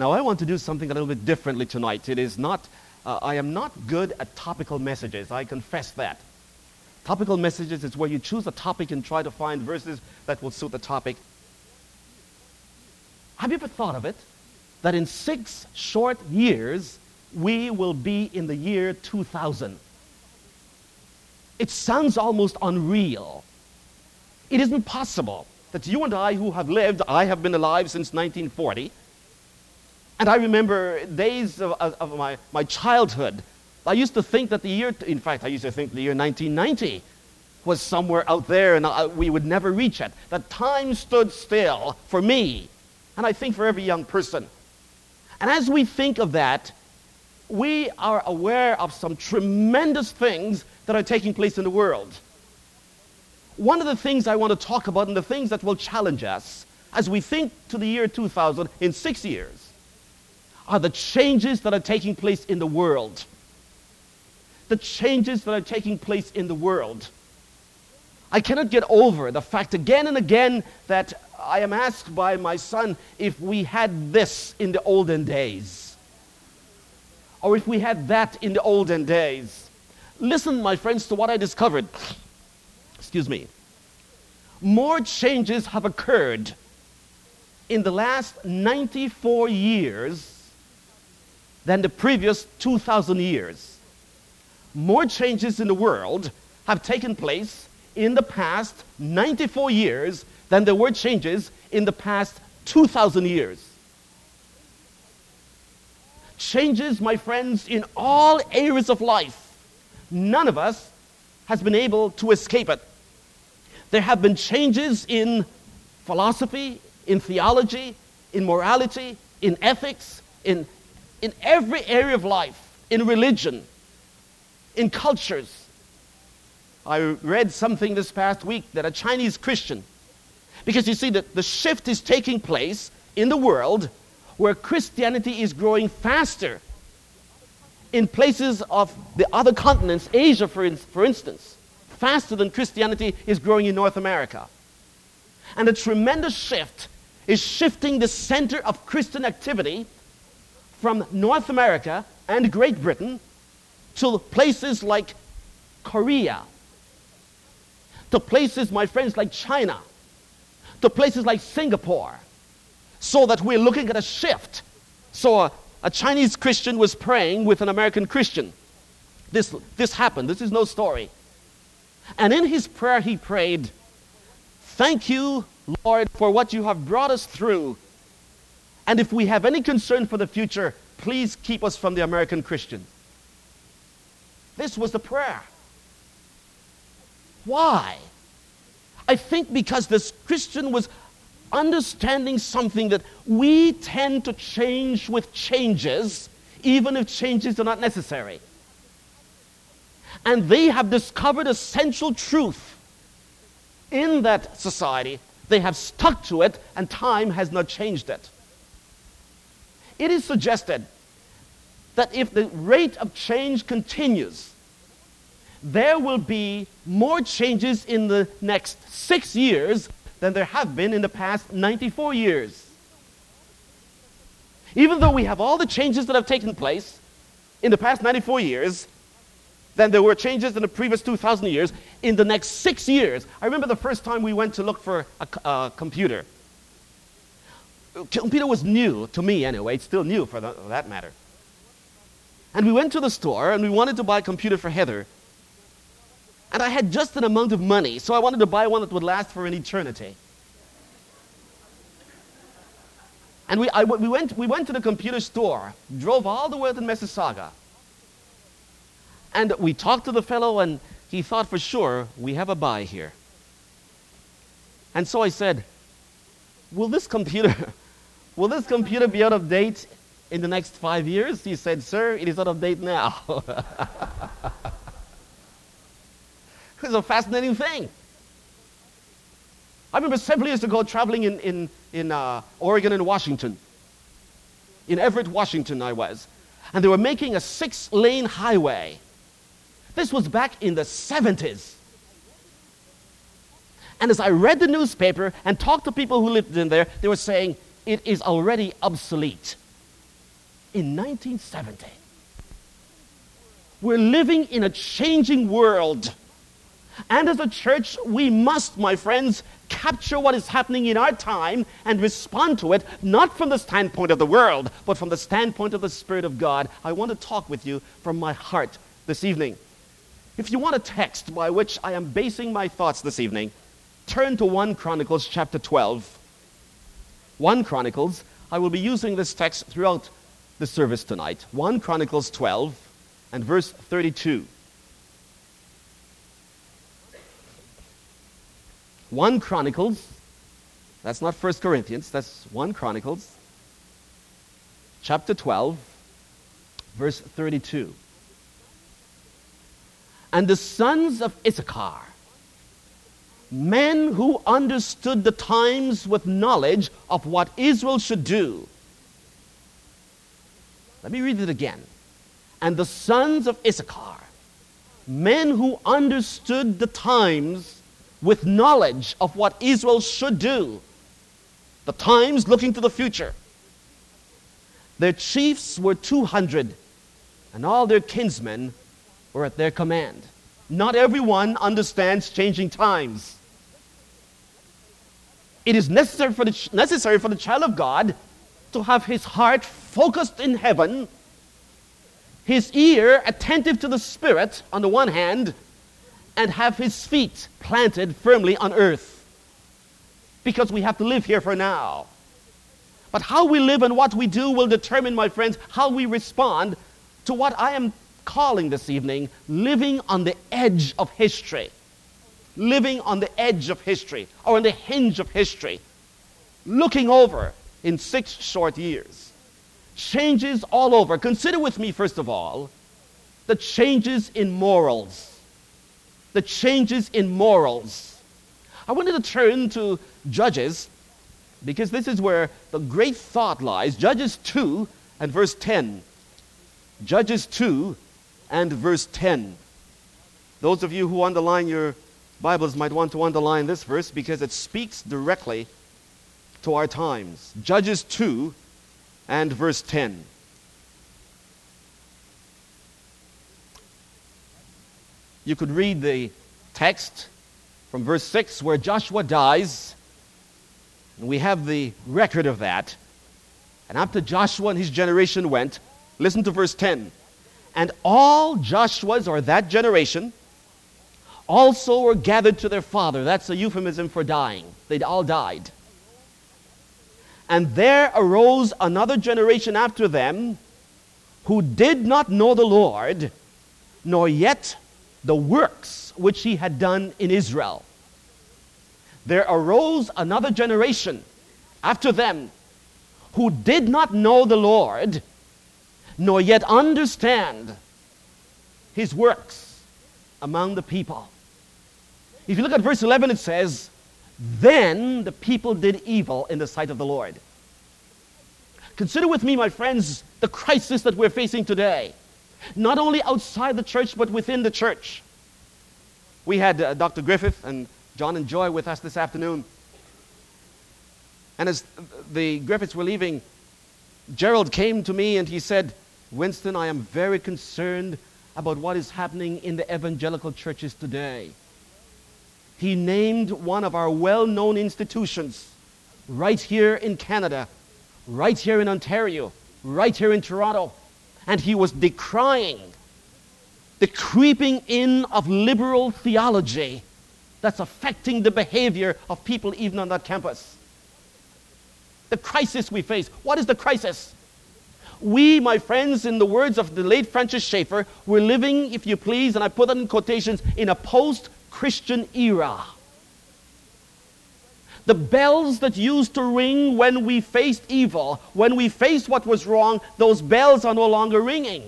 Now, I want to do something a little bit differently tonight. It is not, I am not good at topical messages. I confess that. Topical messages is where you choose a topic and try to find verses that will suit the topic. Have you ever thought of it? That in 6 short years, we will be in the year 2000. It sounds almost unreal. It isn't possible that you and I who have lived, I have been alive since 1940, and I remember days of my childhood. I used to think that in fact, I used to think the year 1990 was somewhere out there and we would never reach it. That time stood still for me, and I think for every young person. And as we think of that, we are aware of some tremendous things that are taking place in the world. One of the things I want to talk about, and the things that will challenge us as we think to the year 2000 in 6 years, are the changes that are taking place in the world. The changes that are taking place in the world. I cannot get over the fact again and again that I am asked by my son if we had this in the olden days, or if we had that in the olden days. Listen, my friends, to what I discovered. Excuse me. More changes have occurred in the last 94 years than the previous 2,000 years. More changes in the world have taken place in the past 94 years than there were changes in the past 2,000 years. Changes, my friends, in all areas of life. None of us has been able to escape it. There have been changes in philosophy, in theology, in morality, in ethics, in every area of life, in religion, in cultures. I read something this past week that a Chinese Christian, because you see that the shift is taking place in the world where Christianity is growing faster in places of the other continents, Asia for instance, faster than Christianity is growing in North America. And a tremendous shift is shifting the center of Christian activity from North America and Great Britain to places like Korea, to places, my friends, like China, to places like Singapore, so that we're looking at a shift. So a Chinese Christian was praying with an American Christian. This happened. This is no story. And in his prayer he prayed, "Thank you, Lord, for what you have brought us through. And if we have any concern for the future, please keep us from the American Christian." This was the prayer. Why? I think because this Christian was understanding something, that we tend to change with changes, even if changes are not necessary. And they have discovered a central truth in that society. They have stuck to it, and time has not changed it. It is suggested that if the rate of change continues, there will be more changes in the next 6 years than there have been in the past 94 years. Even though we have all the changes that have taken place in the past 94 years, than there were changes in the previous 2,000 years, in the next 6 years. I remember the first time we went to look for a computer. Computer was new, to me anyway. It's still new for that matter. And we went to the store and we wanted to buy a computer for Heather. And I had just an amount of money, so I wanted to buy one that would last for an eternity. And we went to the computer store, drove all the way to Mississauga. And we talked to the fellow, and he thought for sure, we have a buy here. And so I said, will this computer be out of date in the next 5 years? He said, "Sir, it is out of date now." It was a fascinating thing. I remember several years ago traveling in Oregon and Washington. In Everett, Washington I was. And they were making a 6-lane highway. This was back in the 70s. And as I read the newspaper and talked to people who lived in there, they were saying, it is already obsolete. in 1970. We're living in a changing world. And as a church, we must, my friends, capture what is happening in our time and respond to it, not from the standpoint of the world, but from the standpoint of the Spirit of God. I want to talk with you from my heart this evening. If you want a text by which I am basing my thoughts this evening, turn to 1 Chronicles chapter 12. 1 Chronicles, I will be using this text throughout the service tonight. 1 Chronicles 12 and verse 32. 1 Chronicles, that's not 1 Corinthians, that's 1 Chronicles, chapter 12, verse 32. And the sons of Issachar, men who understood the times with knowledge of what Israel should do. Let me read it again. And the sons of Issachar, men who understood the times with knowledge of what Israel should do, the times looking to the future. Their chiefs were 200, and all their kinsmen were at their command. Not everyone understands changing times. It is necessary for the child of God to have his heart focused in heaven, his ear attentive to the Spirit on the one hand, and have his feet planted firmly on earth. Because we have to live here for now. But how we live and what we do will determine, my friends, how we respond to what I am calling this evening living on the edge of history. Living on the edge of history, or on the hinge of history. Looking over in 6 short years. Changes all over. Consider with me, first of all, the changes in morals. The changes in morals. I wanted to turn to Judges, because this is where the great thought lies. Judges 2 and verse 10. Judges 2 and verse 10. Those of you who underline your Bibles might want to underline this verse because it speaks directly to our times. Judges 2 and verse 10. You could read the text from verse 6 where Joshua dies. And we have the record of that. And after Joshua and his generation went, listen to verse 10. And all Joshua's, or that generation, also were gathered to their father. That's a euphemism for dying. They all died. And there arose another generation after them who did not know the Lord, nor yet the works which he had done in Israel. There arose another generation after them who did not know the Lord, nor yet understand his works among the people. If you look at verse 11, it says, then the people did evil in the sight of the Lord. Consider with me, my friends, the crisis that we're facing today. Not only outside the church, but within the church. We had Dr. Griffith and John and Joy with us this afternoon. And as the Griffiths were leaving, Gerald came to me and he said, Winston, I am very concerned about what is happening in the evangelical churches today. He named one of our well-known institutions right here in Canada, right here in Ontario, right here in Toronto. And he was decrying the creeping in of liberal theology that's affecting the behavior of people even on that campus. The crisis we face. What is the crisis? We, my friends, in the words of the late Francis Schaeffer, we're living, if you please, and I put that in quotations, in a post-Christian era. The bells that used to ring when we faced evil, when we faced what was wrong, those bells are no longer ringing.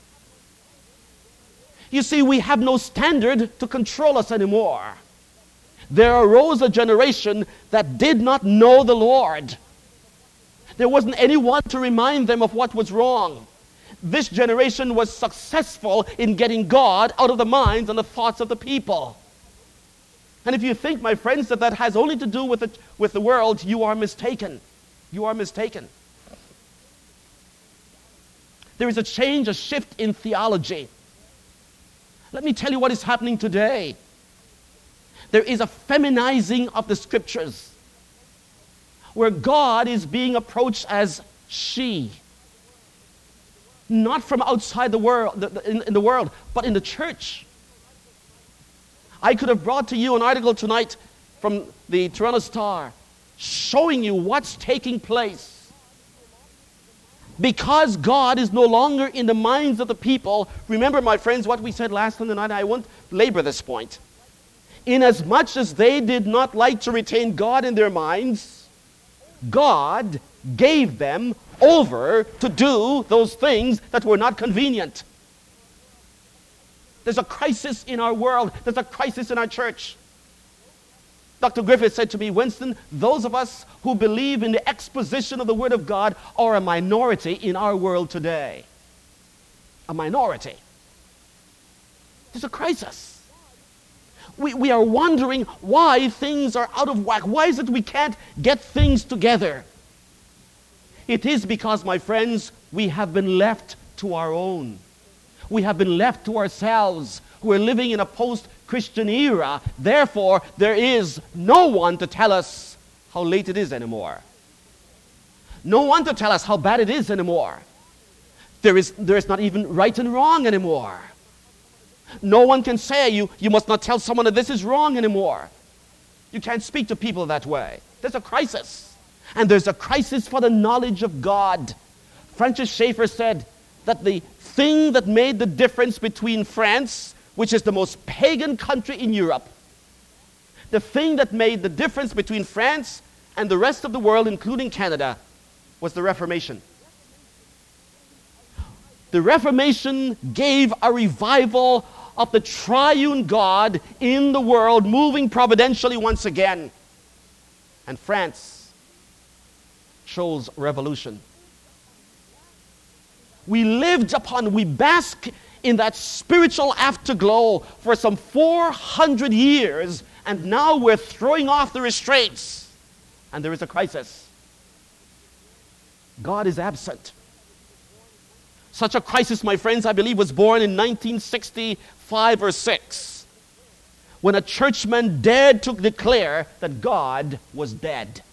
You see, we have no standard to control us anymore. There arose a generation that did not know the Lord. There wasn't anyone to remind them of what was wrong. This generation was successful in getting God out of the minds and the thoughts of the people. And if you think, my friends, that that has only to do with the world, you are mistaken. You are mistaken. There is a change, a shift in theology. Let me tell you what is happening today. There is a feminizing of the scriptures, where God is being approached as she. Not from outside the world, in the world, but in the church. I could have brought to you an article tonight from the Toronto Star showing you what's taking place. Because God is no longer in the minds of the people. Remember, my friends, what we said last Sunday night. I won't labor this point. Inasmuch as they did not like to retain God in their minds, God gave them over to do those things that were not convenient. There's a crisis in our world. There's a crisis in our church. Dr. Griffith said to me, Winston, those of us who believe in the exposition of the Word of God are a minority in our world today. A minority. There's a crisis. We are wondering why things are out of whack. Why is it we can't get things together? It is because, my friends, we have been left to our own. We have been left to ourselves. We're living in a post-Christian era. Therefore, there is no one to tell us how late it is anymore. No one to tell us how bad it is anymore. There is not even right and wrong anymore. No one can say you must not tell someone that this is wrong anymore. You can't speak to people that way. There's a crisis. And there's a crisis for the knowledge of God. Francis Schaeffer said that the thing that made the difference between France, which is the most pagan country in Europe, the thing that made the difference between France and the rest of the world, including Canada, was the Reformation. The Reformation gave a revival of the triune God in the world, moving providentially once again. And France chose revolution. We bask in that spiritual afterglow for some 400 years, and now we're throwing off the restraints, and there is a crisis. God is absent. Such a crisis, my friends, I believe was born in 1965 or 6, when a churchman dared to declare that God was dead.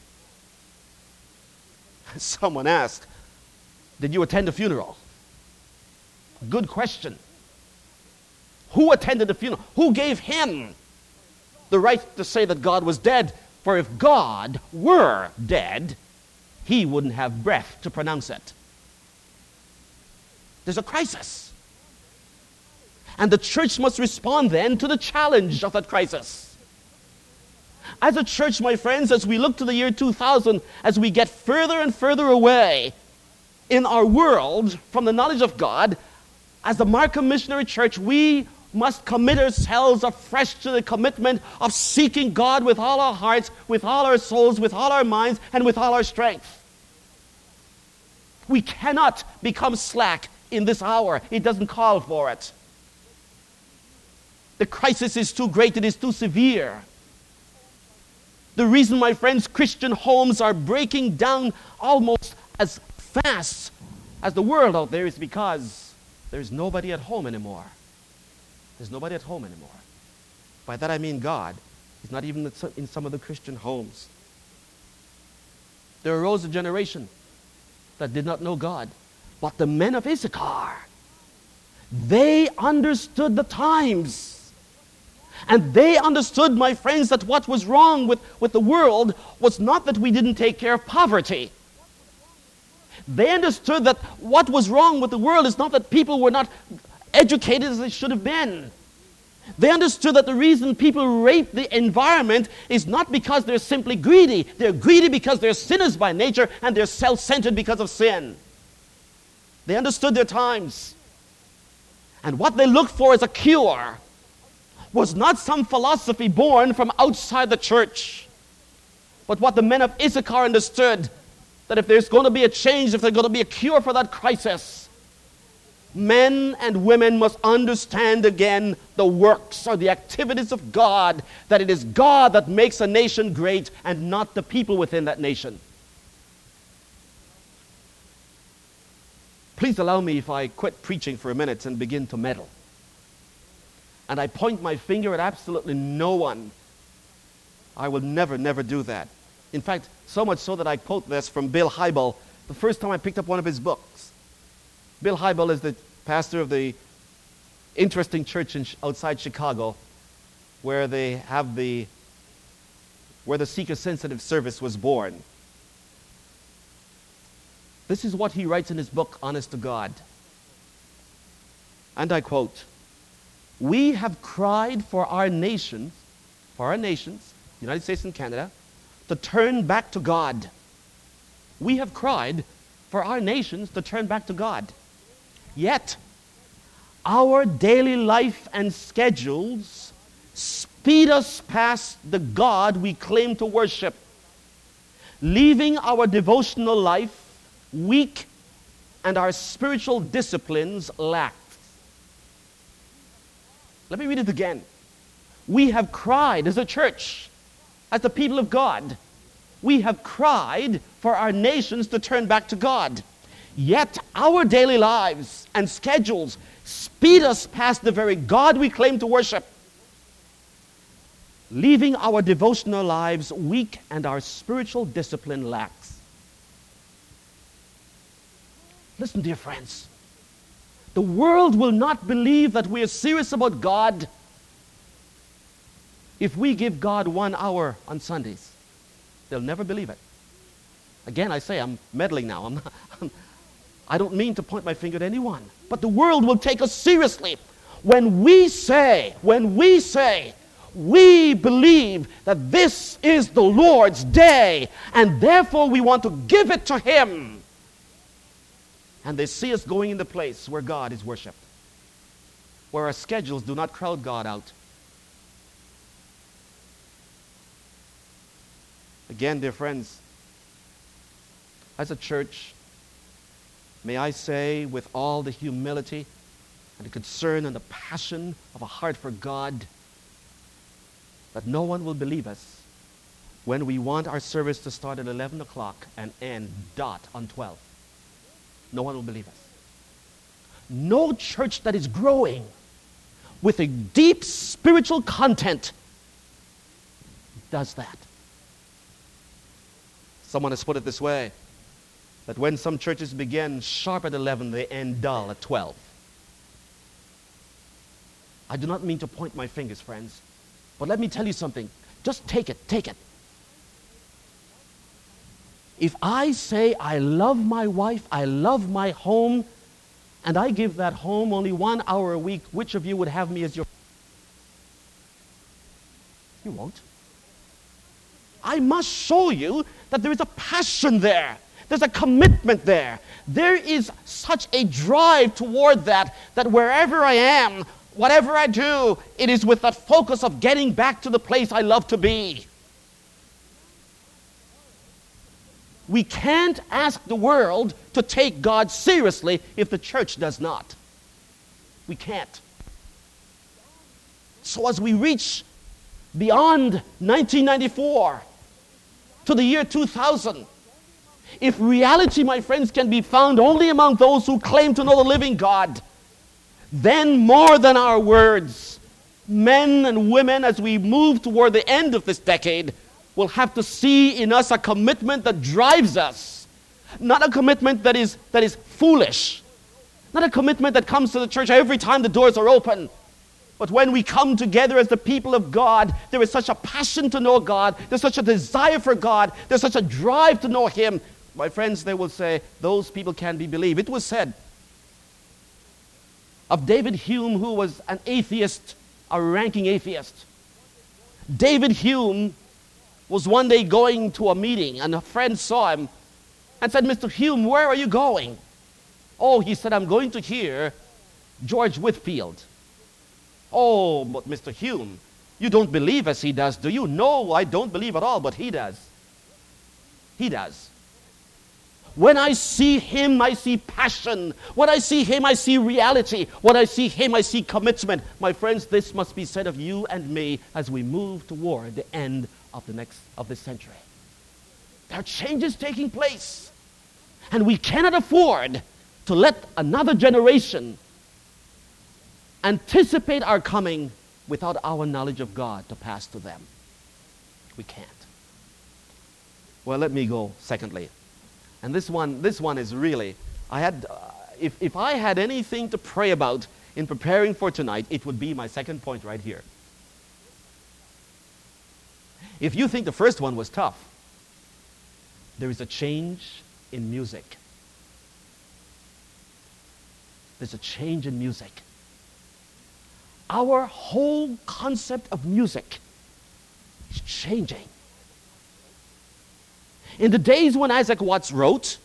Someone asked, did you attend the funeral? Good question. Who attended the funeral? Who gave him the right to say that God was dead? For if God were dead, he wouldn't have breath to pronounce it. There's a crisis. And the church must respond then to the challenge of that crisis. As a church, my friends, as we look to the year 2000, as we get further and further away in our world from the knowledge of God, as the Markham Missionary Church, we must commit ourselves afresh to the commitment of seeking God with all our hearts, with all our souls, with all our minds, and with all our strength. We cannot become slack in this hour. It doesn't call for it. The crisis is too great. It is too severe. The reason, my friends, Christian homes are breaking down almost as fast as the world out there is because there's nobody at home anymore. There's nobody at home anymore. By that I mean God is not even in some of the Christian homes. There arose a generation that did not know God. But the men of Issachar, they understood the times. And they understood, my friends, that what was wrong with the world was not that we didn't take care of poverty. They understood that what was wrong with the world is not that people were not educated as they should have been. They understood that the reason people rape the environment is not because they're simply greedy. They're greedy because they're sinners by nature, and they're self-centered because of sin. They understood their times. And what they looked for as a cure was not some philosophy born from outside the church, but what the men of Issachar understood, that if there's going to be a change, if there's going to be a cure for that crisis, men and women must understand again the works or the activities of God, that it is God that makes a nation great and not the people within that nation. Please allow me if I quit preaching for a minute and begin to meddle. And I point my finger at absolutely no one. I will never, never do that. In fact, so much so that I quote this from Bill Hybel the first time I picked up one of his books. Bill Hybel is the pastor of the interesting church outside Chicago where the seeker-sensitive service was born. This is what he writes in his book, Honest to God. And I quote, "We have cried for our nations, United States and Canada, to turn back to God. We have cried for our nations to turn back to God. Yet, our daily life and schedules speed us past the God we claim to worship, leaving our devotional life weak and our spiritual disciplines lax." Let me read it again. We have cried as a church, as the people of God. We have cried for our nations to turn back to God. Yet our daily lives and schedules speed us past the very God we claim to worship, leaving our devotional lives weak and our spiritual discipline lax. Listen, dear friends, the world will not believe that we are serious about God if we give God 1 hour on Sundays. They'll never believe it. Again, I say I'm meddling now. I don't mean to point my finger at anyone, but the world will take us seriously when we say, we believe that this is the Lord's day, and therefore we want to give it to Him. And they see us going in the place where God is worshipped, where our schedules do not crowd God out. Again, dear friends, as a church, may I say with all the humility and the concern and the passion of a heart for God, that no one will believe us when we want our service to start at 11 o'clock and end dot on 12. No one will believe us. No church that is growing with a deep spiritual content does that. Someone has put it this way, that when some churches begin sharp at 11, they end dull at 12. I do not mean to point my fingers, friends, but let me tell you something. Just take it. If I say I love my wife, I love my home, and I give that home only 1 hour a week, which of you would have me as your... You won't. I must show you that there is a passion there. There's a commitment there. There is such a drive toward that wherever I am, whatever I do, it is with that focus of getting back to the place I love to be. We can't ask the world to take God seriously if the church does not. We can't. So as we reach beyond 1994 to the year 2000, if reality, my friends, can be found only among those who claim to know the living God, then more than our words, men and women, as we move toward the end of this decade, will have to see in us a commitment that drives us. Not a commitment that is foolish. Not a commitment that comes to the church every time the doors are open. But when we come together as the people of God, there is such a passion to know God. There's such a desire for God. There's such a drive to know Him. My friends, they will say, those people can be believed. It was said of David Hume, who was an atheist, a ranking atheist. David Hume was one day going to a meeting, and a friend saw him and said, "Mr. Hume, where are you going?" "Oh," he said, "I'm going to hear George Whitefield." "Oh, but Mr. Hume, you don't believe as he does, do you?" "No, I don't believe at all, but he does." He does. When I see him, I see passion. When I see him, I see reality. When I see him, I see commitment. My friends, this must be said of you and me as we move toward the end of this century. There are changes taking place, and we cannot afford to let another generation anticipate our coming without our knowledge of God to pass to them. We can't. Well, let me go secondly. And this one is really, if I had anything to pray about in preparing for tonight, it would be my second point right here. If you think the first one was tough, there is a change in music. There's a change in music. Our whole concept of music is changing. In the days when Isaac Watts wrote,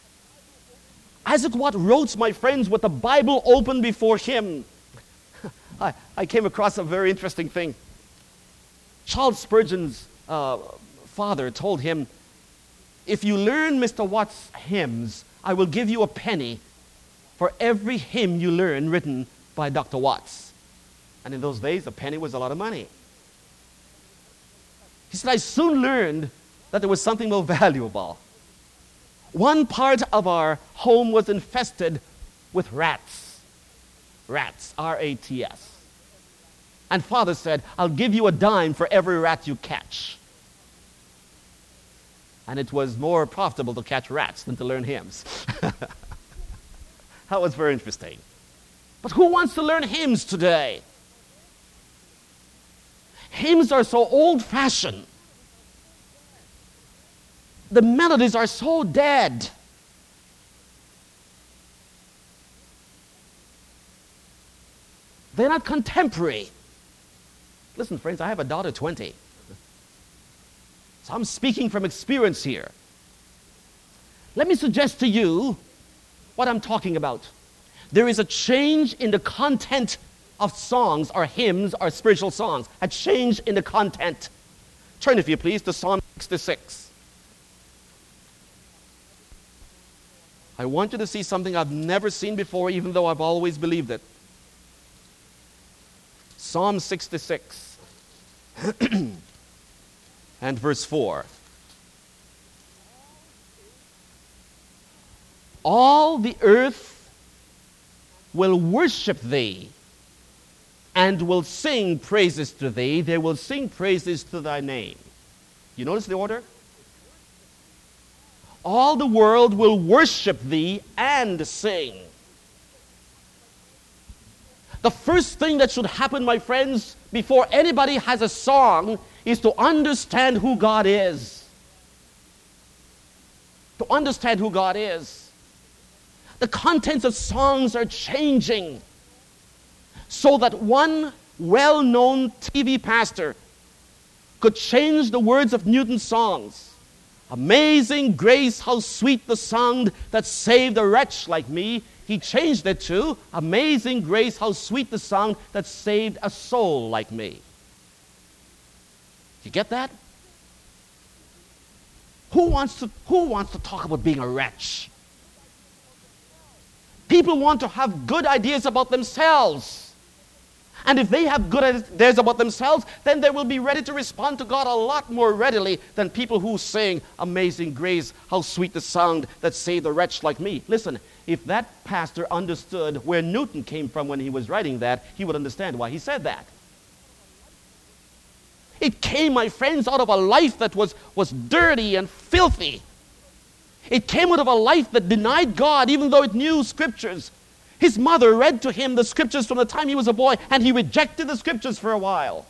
my friends, with the Bible open before him. I came across a very interesting thing. Charles Spurgeon's father told him, if you learn Mr. Watts' hymns, I will give you a penny for every hymn you learn written by Dr. Watts. And in those days, a penny was a lot of money. He said, I soon learned that there was something more valuable. One part of our home was infested with rats. Rats, R-A-T-S. And Father said, I'll give you a dime for every rat you catch. And it was more profitable to catch rats than to learn hymns. That was very interesting. But who wants to learn hymns today? Hymns are so old-fashioned. The melodies are so dead. They're not contemporary. Listen, friends, I have a daughter 20. So I'm speaking from experience here. Let me suggest to you what I'm talking about. There is a change in the content of songs or hymns or spiritual songs. A change in the content. Turn, if you please, to Psalm 66. I want you to see something I've never seen before, even though I've always believed it. Psalm 66 and verse 4. All the earth will worship thee and will sing praises to thee. They will sing praises to thy name. You notice the order? All the world will worship thee and sing. The first thing that should happen, my friends, before anybody has a song, is to understand who God is. To understand who God is. The contents of songs are changing so that one well-known TV pastor could change the words of Newton's songs. Amazing grace, how sweet the sound that saved a wretch like me. He changed it to, amazing grace, how sweet the sound that saved a soul like me. You get that? Who wants to talk about being a wretch? People want to have good ideas about themselves. And if they have good ideas about themselves, then they will be ready to respond to God a lot more readily than people who sing, amazing grace, how sweet the sound that saved a wretch like me. Listen, if that pastor understood where Newton came from when he was writing that, he would understand why he said that. It came, my friends, out of a life that was dirty and filthy. It came out of a life that denied God even though it knew scriptures. His mother read to him the scriptures from the time he was a boy, and he rejected the scriptures for a while.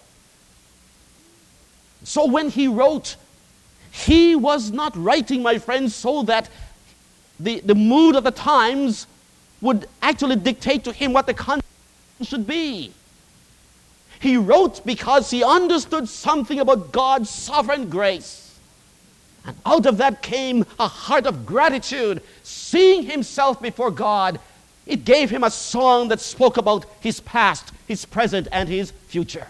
So when he wrote, he was not writing, my friends, so that the mood of the times would actually dictate to him what the content should be. He wrote because he understood something about God's sovereign grace. And out of that came a heart of gratitude, seeing himself before God. It gave him a song that spoke about his past, his present, and his future.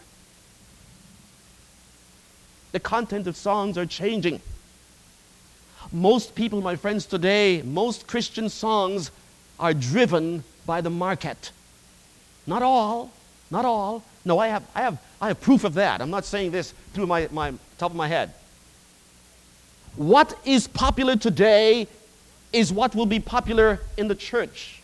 The content of songs are changing. Most people, my friends, today, most Christian songs are driven by the market. Not all. No, I have proof of that. I'm not saying this through my top of my head. What is popular today is what will be popular in the church.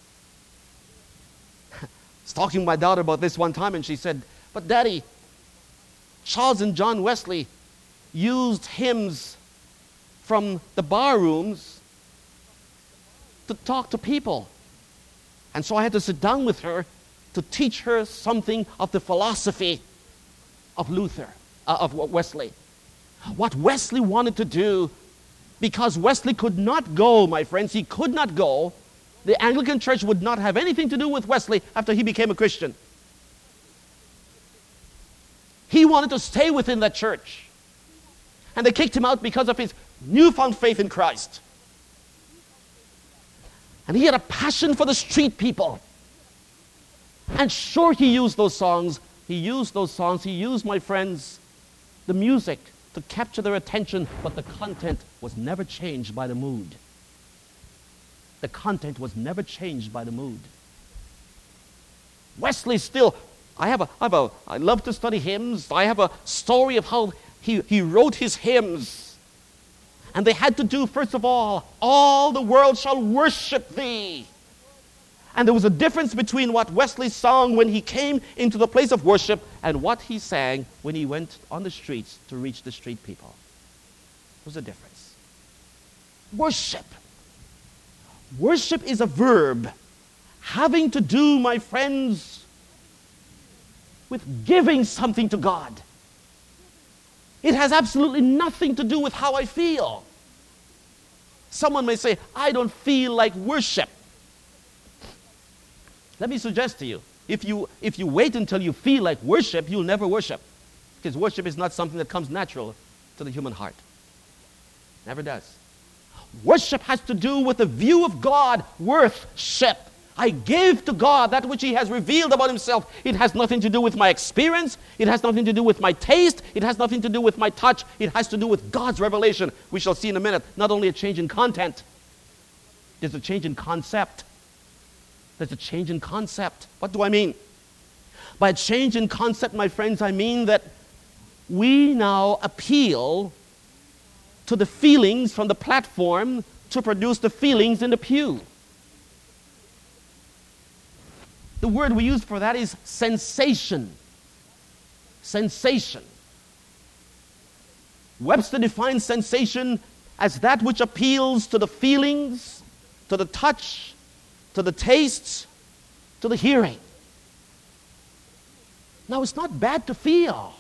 I was talking to my daughter about this one time, and she said, "But Daddy, Charles and John Wesley used hymns from the bar rooms to talk to people." And so I had to sit down with her to teach her something of the philosophy of Wesley. What Wesley wanted to do, because Wesley could not go, my friends, he could not go. The Anglican Church would not have anything to do with Wesley after he became a Christian. He wanted to stay within that church. And they kicked him out because of his newfound faith in Christ. And he had a passion for the street people. And sure, he used those songs. He used, my friends, the music to capture their attention, but the content was never changed by the mood. The content was never changed by the mood. Wesley still, I love to study hymns. I have a story of how he wrote his hymns. And they had to do, first of all the world shall worship thee. And there was a difference between what Wesley sang when he came into the place of worship and what he sang when he went on the streets to reach the street people. There was a difference. Worship. Worship is a verb having to do, my friends, with giving something to God. It has absolutely nothing to do with how I feel. Someone may say, "I don't feel like worship." Let me suggest to you, if you wait until you feel like worship, you'll never worship. Because worship is not something that comes natural to the human heart. Never does. Worship has to do with the view of God, worth-ship. I give to God that which He has revealed about Himself. It has nothing to do with my experience. It has nothing to do with my taste. It has nothing to do with my touch. It has to do with God's revelation. We shall see in a minute, not only a change in content, there's a change in concept. There's a change in concept. What do I mean? By a change in concept, my friends, I mean that we now appeal to the feelings from the platform to produce the feelings in the pew. The word we use for that is sensation. Sensation. Webster defines sensation as that which appeals to the feelings, to the touch, to the tastes, to the hearing. Now, it's not bad to feel.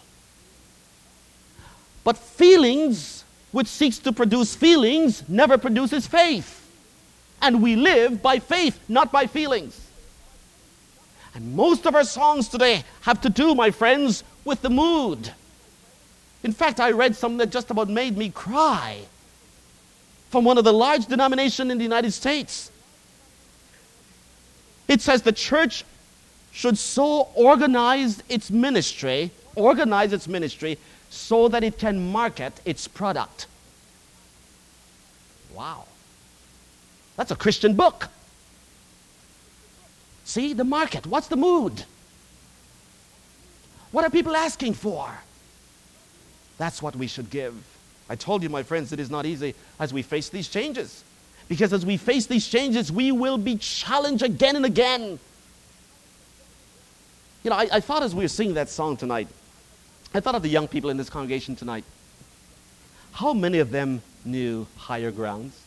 But feelings, which seeks to produce feelings, never produces faith. And we live by faith, not by feelings. And most of our songs today have to do, my friends, with the mood. In fact, I read something that just about made me cry from one of the large denominations in the United States. It says the church should so organize its ministry so that it can market its product. Wow. That's a Christian book. See, the market. What's the mood? What are people asking for? That's what we should give. I told you, my friends, it is not easy as we face these changes. Because as we face these changes, we will be challenged again and again. You know, I thought as we were singing that song tonight, I thought of the young people in this congregation tonight. How many of them knew Higher Grounds?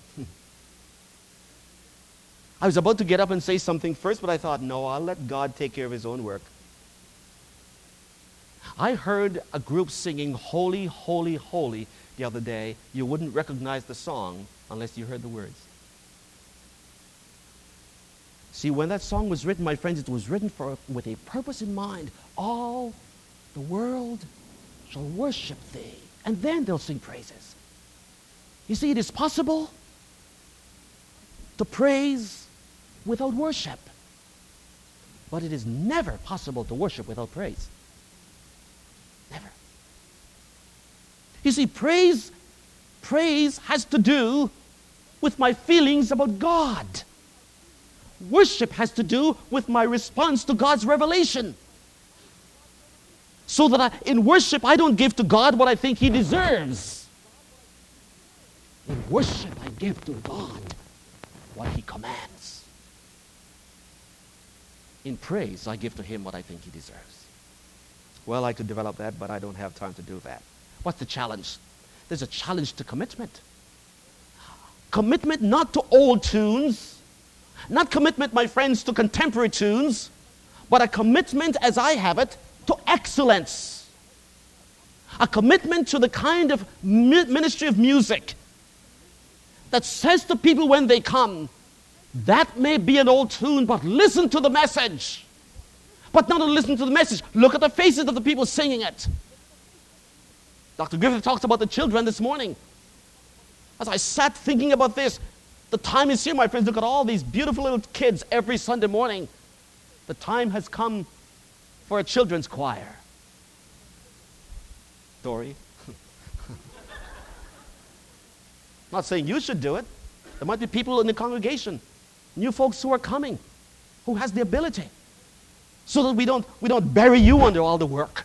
I was about to get up and say something first, but I thought, no, I'll let God take care of His own work. I heard a group singing Holy, Holy, Holy the other day. You wouldn't recognize the song unless you heard the words. See, when that song was written, my friends, it was written with a purpose in mind. All the world shall worship Thee. And then they'll sing praises. You see, it is possible to praise without worship. But it is never possible to worship without praise. Never. You see, praise has to do with my feelings about God. Worship has to do with my response to God's revelation. So that in worship, I don't give to God what I think He deserves. In worship, I give to God what he commands. In praise, I give to him what I think he deserves. Well, I could develop that, but I don't have time to do that. What's the challenge? There's a challenge to commitment. Commitment not to old tunes, not commitment, my friends, to contemporary tunes, but a commitment, as I have it, to excellence. A commitment to the kind of ministry of music that says to people when they come, that may be an old tune, but listen to the message. But not only listen to the message, look at the faces of the people singing it. Dr. Griffith talked about the children this morning. As I sat thinking about this, the time is here, my friends. Look at all these beautiful little kids every Sunday morning. The time has come for a children's choir. Dory. Not saying you should do it. There might be people in the congregation, new folks who are coming, who has the ability, so that we don't bury you under all the work.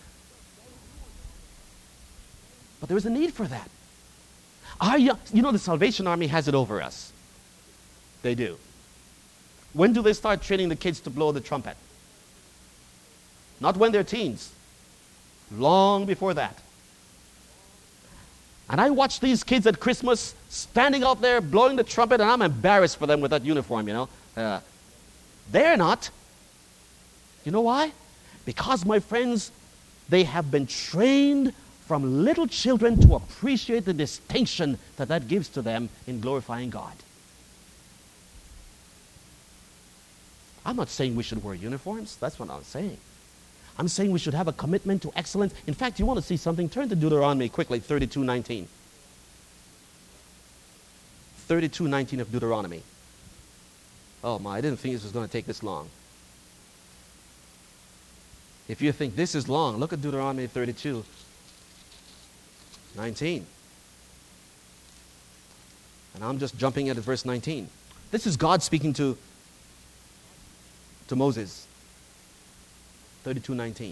But there is a need for that. You know, the Salvation Army has it over us. They do. When do they start training the kids to blow the trumpet? Not when they're teens. Long before that. And I watch these kids at Christmas standing out there blowing the trumpet, and I'm embarrassed for them with that uniform, you know. They're not. You know why? Because, my friends, they have been trained from little children to appreciate the distinction that gives to them in glorifying God. I'm not saying we should wear uniforms. That's what I'm saying. I'm saying we should have a commitment to excellence. In fact, you want to see something? Turn to Deuteronomy quickly, 32:19. 32:19 of Deuteronomy. Oh my, I didn't think this was going to take this long. If you think this is long, look at Deuteronomy 32:19. And I'm just jumping at verse 19. This is God speaking to Moses. 32:19.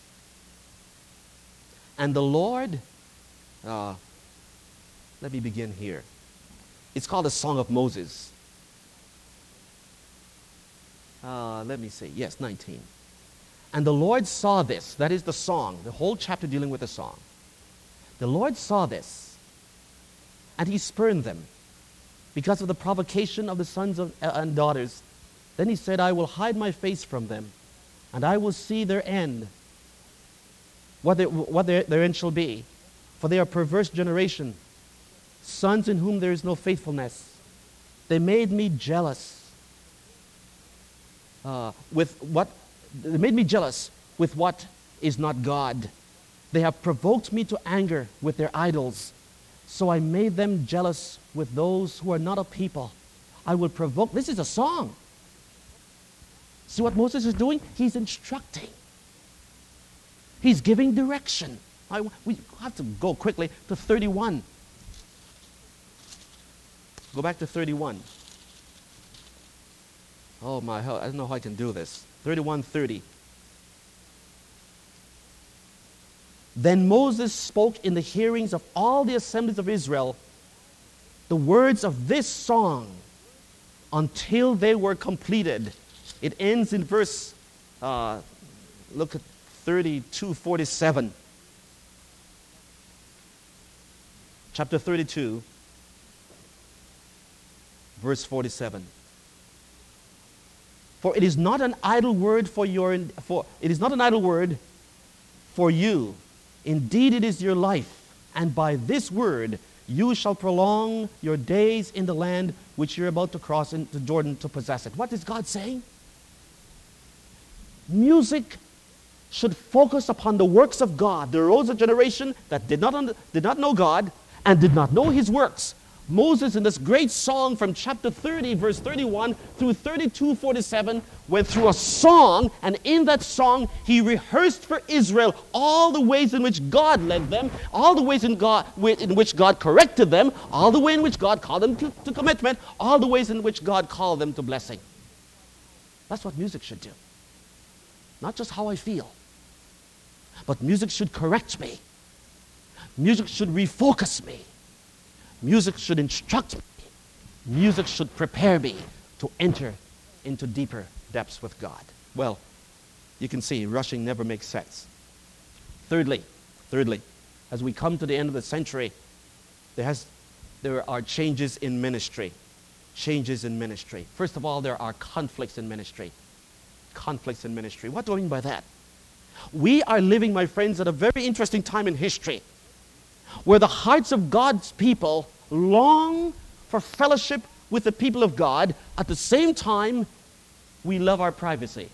And the Lord, let me begin here. It's called a Song of Moses. Let me see. Yes, 19. And the Lord saw this. That is the song, the whole chapter dealing with the song. The Lord saw this, and he spurned them because of the provocation of the sons and daughters. Then he said, I will hide my face from them, and I will see their end, what their end shall be. For they are a perverse generation, sons in whom there is no faithfulness. They made me jealous. They made me jealous with what is not God. They have provoked me to anger with their idols. So I made them jealous with those who are not a people. I will provoke. This is a song. See what Moses is doing? He's instructing. He's giving direction. We have to go quickly to 31. Go back to 31. Oh my, I don't know how I can do this. 31:30. Then Moses spoke in the hearings of all the assemblies of Israel the words of this song until they were completed. It ends in verse, look at 32:47. Chapter 32, verse 47. For it is not an idle word it is not an idle word for you. Indeed, it is your life, and by this word you shall prolong your days in the land which you're about to cross into Jordan to possess it. What is God saying? Music should focus upon the works of God. There arose a generation that did not know God and did not know his works. Moses, in this great song from chapter 30, verse 31 through 32:47, went through a song, and in that song, he rehearsed for Israel all the ways in which God led them, all the ways in which God corrected them, all the way in which God called them to commitment, all the ways in which God called them to blessing. That's what music should do. Not just how I feel, but music should correct me. Music should refocus me. Music should instruct me. Music should prepare me to enter into deeper depths with God. Well, you can see rushing never makes sense. Thirdly, as we come to the end of the century, there are changes in ministry. Changes in ministry. First of all, there are conflicts in ministry. Conflicts in ministry. What do I mean by that? We are living, my friends, at a very interesting time in history where the hearts of God's people long for fellowship with the people of God. At the same time, we love our privacy.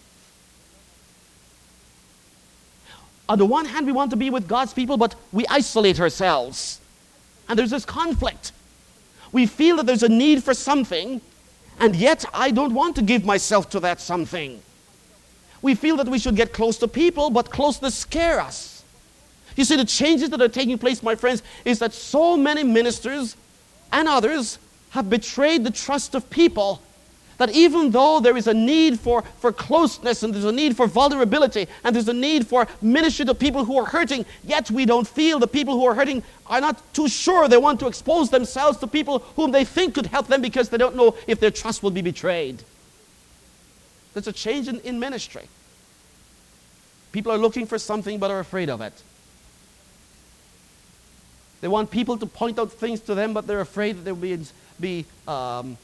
On the one hand, we want to be with God's people, but we isolate ourselves. And there's this conflict. We feel that there's a need for something, and yet I don't want to give myself to that something. We feel that we should get close to people, but closeness scares us. You see, the changes that are taking place, my friends, is that so many ministers and others have betrayed the trust of people that even though there is a need for closeness, and there's a need for vulnerability, and there's a need for ministry to people who are hurting, yet we don't feel the people who are hurting are not too sure they want to expose themselves to people whom they think could help them because they don't know if their trust will be betrayed. There's a change in ministry. People are looking for something but are afraid of it. They want people to point out things to them, but they're afraid that they'll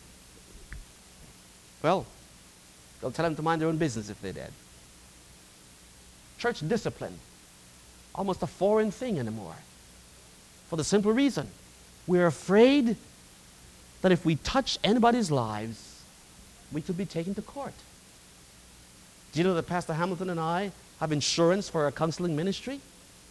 they'll tell them to mind their own business if they did. Church discipline, almost a foreign thing anymore. For the simple reason, we're afraid that if we touch anybody's lives, we could be taken to court. Do you know that Pastor Hamilton and I have insurance for our counseling ministry?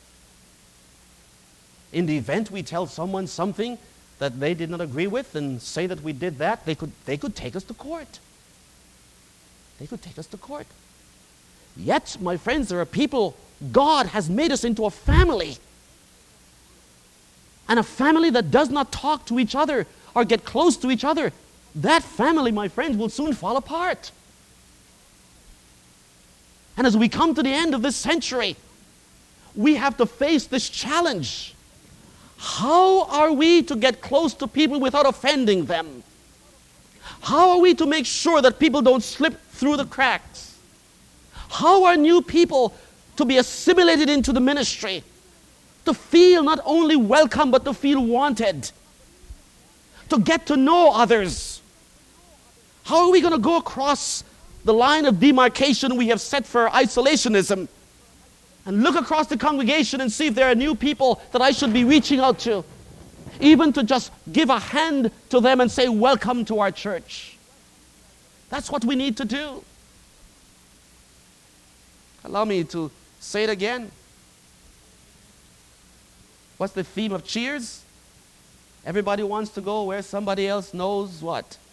In the event we tell someone something that they did not agree with and say that we did that, they could take us to court. They could take us to court. Yet, my friends, there are people, God has made us into a family. And a family that does not talk to each other or get close to each other, that family, my friends, will soon fall apart. And as we come to the end of this century, we have to face this challenge. How are we to get close to people without offending them? How are we to make sure that people don't slip through the cracks? How are new people to be assimilated into the ministry? To feel not only welcome, but to feel wanted. To get to know others. How are we going to go across the line of demarcation we have set for isolationism and look across the congregation and see if there are new people that I should be reaching out to? Even to just give a hand to them and say, welcome to our church. That's what we need to do. Allow me to say it again. What's the theme of Cheers? Everybody wants to go where somebody else knows what?